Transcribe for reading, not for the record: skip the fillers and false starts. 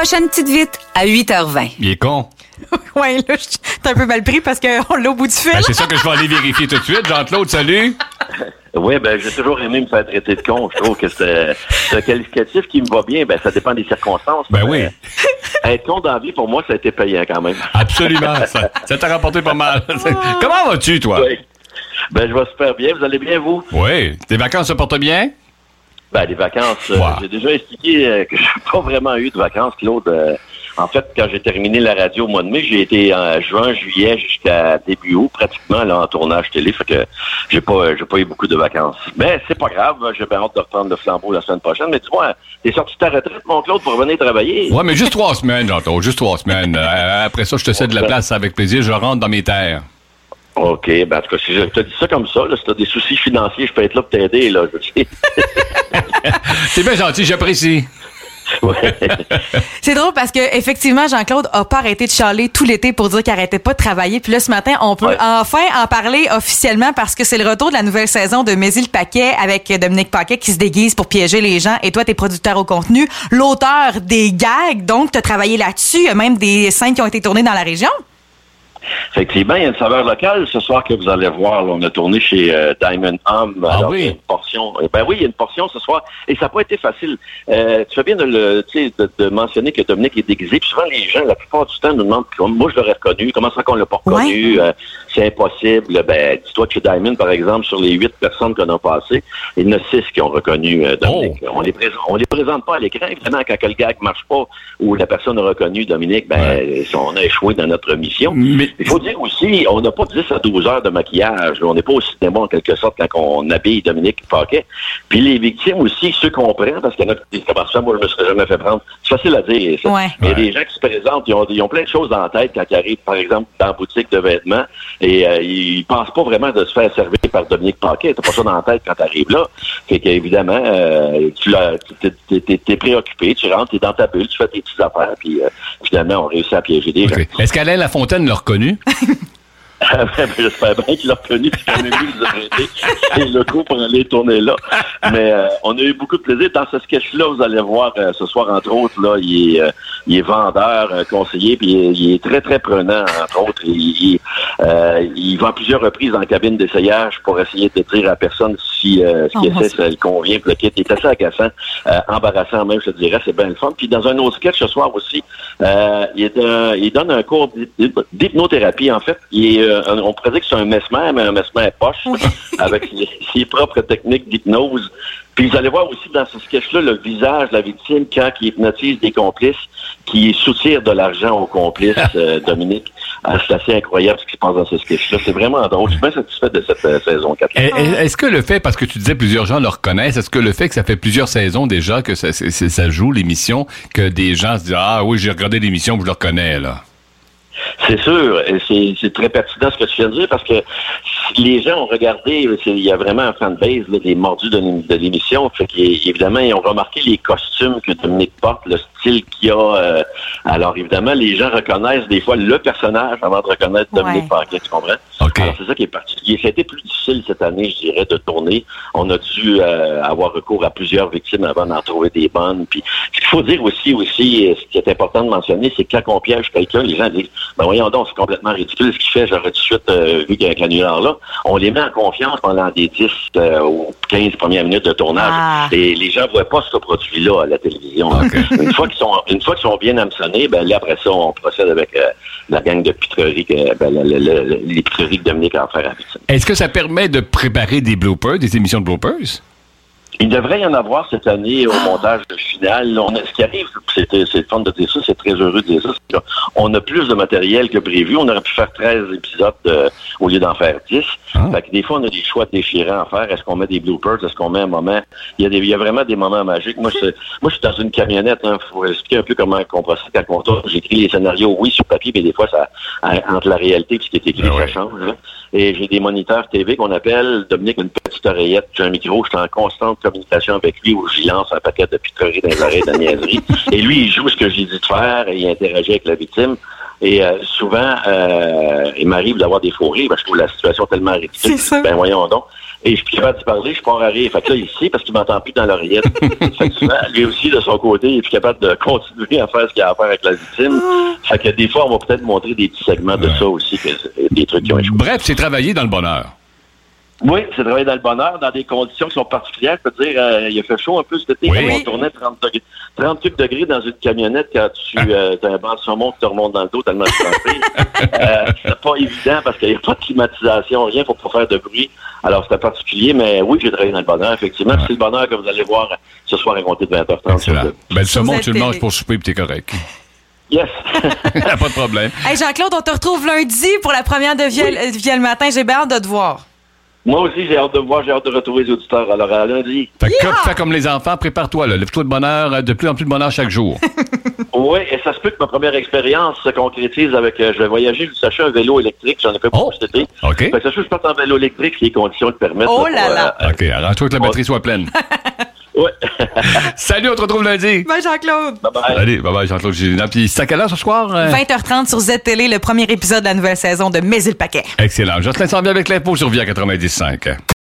Prochaine petite vite, à 8h20. Il est con. Oui, là, t'es un peu mal pris parce qu'on l'a au bout du fil. Ben, c'est ça que je vais aller vérifier tout de suite. Jean-Claude, salut. Oui, j'ai toujours aimé me faire traiter de con. Je trouve que c'est un qualificatif qui me va bien. Ça dépend des circonstances. Oui. Être con dans la vie, pour moi, ça a été payant quand même. Absolument. Ça t'a rapporté pas mal. Comment vas-tu, toi? Oui. Je vais super bien. Vous allez bien, vous? Oui. Tes vacances se portent bien? Les vacances, Wow. j'ai déjà expliqué que je n'ai pas vraiment eu de vacances, Claude. En fait, quand j'ai terminé la radio au mois de mai, j'ai été en juin, juillet jusqu'à début août, pratiquement là, en tournage télé. Fait que j'ai pas eu beaucoup de vacances. Mais c'est pas grave, j'ai bien hâte de reprendre le flambeau la semaine prochaine. Mais dis-moi, t'es sorti de ta retraite, mon Claude, pour venir travailler? Oui, mais juste 3 semaines, Jean-Claude, juste 3 semaines. Après ça, je te cède de la place avec plaisir. Je rentre dans mes terres. OK, en tout cas, si je te dis ça comme ça, là, si t'as des soucis financiers, je peux être là pour t'aider, là, je sais. C'est bien gentil, j'apprécie. Ouais. C'est drôle parce que effectivement, Jean-Claude a pas arrêté de chialer tout l'été pour dire qu'il arrêtait pas de travailler. Puis là, ce matin, on peut enfin en parler officiellement parce que c'est le retour de la nouvelle saison de Mets-y le paquet avec Dominique Paquet qui se déguise pour piéger les gens. Et toi, t'es producteur au contenu, l'auteur des gags. Donc, t'as travaillé là-dessus. Il y a même des scènes qui ont été tournées dans la région. Effectivement, il y a une saveur locale ce soir que vous allez voir. Là, on a tourné chez Diamond Hum. Ah oui? Il y a une portion. Oui, il y a une portion ce soir. Et ça n'a pas été facile. Tu fais bien de mentionner que Dominique est déguisé. Puis souvent, les gens, la plupart du temps, nous demandent, moi, je l'aurais reconnu. Comment ça qu'on l'a pas reconnu? C'est impossible. Dis-toi que chez Diamond, par exemple, sur les 8 personnes qu'on a passées, il y en a 6 qui ont reconnu Dominique. On les présente pas à l'écran. Évidemment, quand le gag marche pas ou la personne a reconnu Dominique, on a échoué dans notre mission. Mais il faut dire aussi, on n'a pas 10 à 12 heures de maquillage. Là. On n'est pas au cinéma, en quelque sorte, quand on habille Dominique Paquet. Puis les victimes aussi, ceux qu'on prend, parce qu'il y en a qui disent comment ça, moi, je me serais jamais fait prendre. C'est facile à dire, ça. Ouais. Mais il y a des gens qui se présentent, ils ont plein de choses dans la tête quand ils arrivent, par exemple, dans la boutique de vêtements, et ils pensent pas vraiment de se faire servir par Dominique Paquet. T'as pas ça dans la tête quand tu arrives là. Fait qu'évidemment, t'es préoccupé, tu rentres, t'es dans ta bulle, tu fais tes petites affaires, puis finalement, on réussit à piéger des gens. Est-ce qu'Alain Lafontaine l'a reconnu? J'espère bien qu'il l'a reconnu puis qu'on a vu nous arrêter les locaux pour aller tourner là. Mais on a eu beaucoup de plaisir. Dans ce sketch-là, vous allez voir ce soir, entre autres, là, il est vendeur, conseiller, puis il est très, très prenant, entre autres. Il va à plusieurs reprises en cabine d'essayage pour essayer de dire à personne si ce qu'il essaie, ça lui convient. Puis le kit est assez agaçant, embarrassant même, je te dirais. C'est bien le fun. Puis dans un autre sketch ce soir aussi, il donne un cours d'hypnothérapie, en fait. On pourrait dire que c'est un mesmer, mais un mesmer poche, avec ses propres techniques d'hypnose. Puis vous allez voir aussi dans ce sketch-là le visage de la victime quand il hypnotise des complices qui soutirent de l'argent aux complices, Dominique. C'est assez incroyable ce qui se passe dans ce sketch-là. C'est vraiment drôle. Je suis bien satisfait de cette saison 4. Est-ce que le fait, parce que tu disais plusieurs gens le reconnaissent, est-ce que le fait que ça fait plusieurs saisons déjà que ça joue l'émission, que des gens se disent « Ah oui, j'ai regardé l'émission, je le reconnais, là ». C'est sûr, et c'est très pertinent ce que tu viens de dire parce que les gens ont regardé, il y a vraiment un fanbase là, des mordus de l'émission, fait qu'évidemment, ils ont remarqué les costumes que Dominique porte, le style qu'il a. Alors évidemment, les gens reconnaissent des fois le personnage avant de reconnaître Dominique Paquet, tu comprends? Okay. Alors c'est ça qui est particulier. Ça a été plus difficile cette année, je dirais, de tourner. On a dû avoir recours à plusieurs victimes avant d'en trouver des bonnes. Puis ce qu'il faut dire aussi, ce qui est important de mentionner, c'est que quand on piège quelqu'un, les gens disent voyons donc, c'est complètement ridicule ce qu'il fait, j'aurais tout de suite vu qu'un canular-là. On les met en confiance pendant des 10 ou 15 premières minutes de tournage. Et les gens ne voient pas ce produit-là à la télévision. Okay. Une fois qu'ils sont bien hameçonnés, là, après ça, on procède avec la gang de pitreries, les pitreries que Dominique a offert à la victime. Est-ce que ça permet de préparer des bloopers, des émissions de bloopers? Il devrait y en avoir cette année au montage final. Ce qui arrive, c'est le fun de dire ça, c'est très heureux de dire ça, c'est qu'on a plus de matériel que prévu. On aurait pu faire 13 épisodes au lieu d'en faire 10. Fait que des fois, on a des choix déchirants à faire. Est-ce qu'on met des bloopers? Est-ce qu'on met un moment? Il y a vraiment des moments magiques. Moi, je suis dans une camionnette. Il faut expliquer un peu comment on procède quand on tourne. J'écris les scénarios, oui, sur papier, mais des fois, ça entre la réalité et ce qui est écrit, ça change. Là. Et j'ai des moniteurs TV qu'on appelle. Dominique a une petite oreillette, j'ai un micro, je suis en constante communication avec lui où j'y lance un paquet de pitreries dans les oreilles de niaiserie. Et lui, il joue ce que j'ai dit de faire et il interagit avec la victime. Et souvent, il m'arrive d'avoir des faux rires parce que je trouve la situation tellement ridicule. Ben voyons donc. et je suis plus capable de parler, je pars à rire. Fait que là, il sait parce qu'il m'entend plus dans l'oreillette. Fait que souvent, lui aussi, de son côté, il est plus capable de continuer à faire ce qu'il a à faire avec la victime. Fait que des fois, on va peut-être montrer des petits segments de ça aussi, des trucs qui ont échoué. Bref, c'est travailler dans le bonheur. Oui, c'est travailler dans le bonheur, dans des conditions qui sont particulières. Je peux dire, il a fait chaud un peu cet été. Oui. On tournait 38 degrés dans une camionnette quand tu as un banc de saumon qui te remonte dans le dos tellement tu c'est pas évident parce qu'il n'y a pas de climatisation, rien pour pas faire de bruit. Alors, c'était particulier, mais oui, j'ai travaillé dans le bonheur, effectivement. C'est le bonheur que vous allez voir ce soir à compter de 20h30. Excellent. Ben, le saumon, tu le manges pour souper et t'es correct. Yes. Pas de problème. Hey Jean-Claude, on te retrouve lundi pour la première de Vielle le matin. J'ai bien hâte de te voir. Moi aussi, j'ai hâte de voir, j'ai hâte de retrouver les auditeurs. Alors, à lundi. Fais comme les enfants, prépare-toi, là. Lève-toi de bonheur, de plus en plus de bonheur chaque jour. Oui, et ça se peut que ma première expérience se concrétise avec, je vais voyager, je s'achète un vélo électrique, j'en ai fait pour cet été. OK. Fait que ça se peut que je parte en vélo électrique si les conditions le permettent. Oh là là! OK, arrange-toi que la batterie soit pleine. Oui. Salut, on te retrouve lundi. Bye Jean-Claude! Bye-bye. Allez, bye-bye, Jean-Claude Gélina. Puis c'est à quelle heure ce soir? 20h30 sur Z-Télé, le premier épisode de la nouvelle saison de Mais il paquet. Excellent. Jocelyn s'en vient avec l'info sur Via 90.5.